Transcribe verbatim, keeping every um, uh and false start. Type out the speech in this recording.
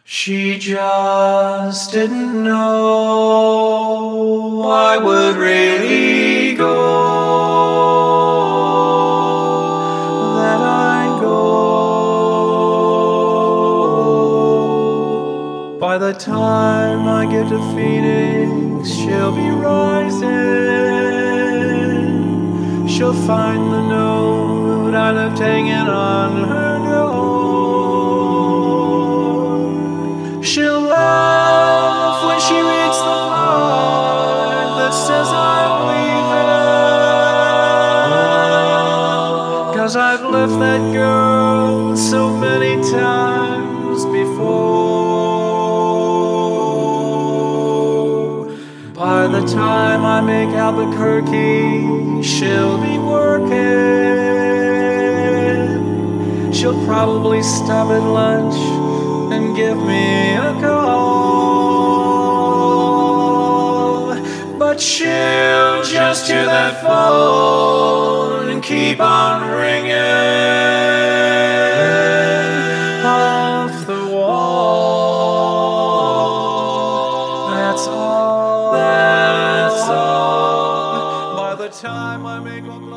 She just didn't know I would really go, that I'd go. By the time I get to Phoenix, she'll be rising. She'll find the note I left hanging on her door. She'll laugh when she reads the part that says I'm leaving, 'cause I've left that girl so many times before. By the time I make Albuquerque, she'll be working. She'll probably stop at lunch and give me a call, but she'll just hear that phone and keep on ringing off the wall. That's all, that's all. By the time I make Oklahoma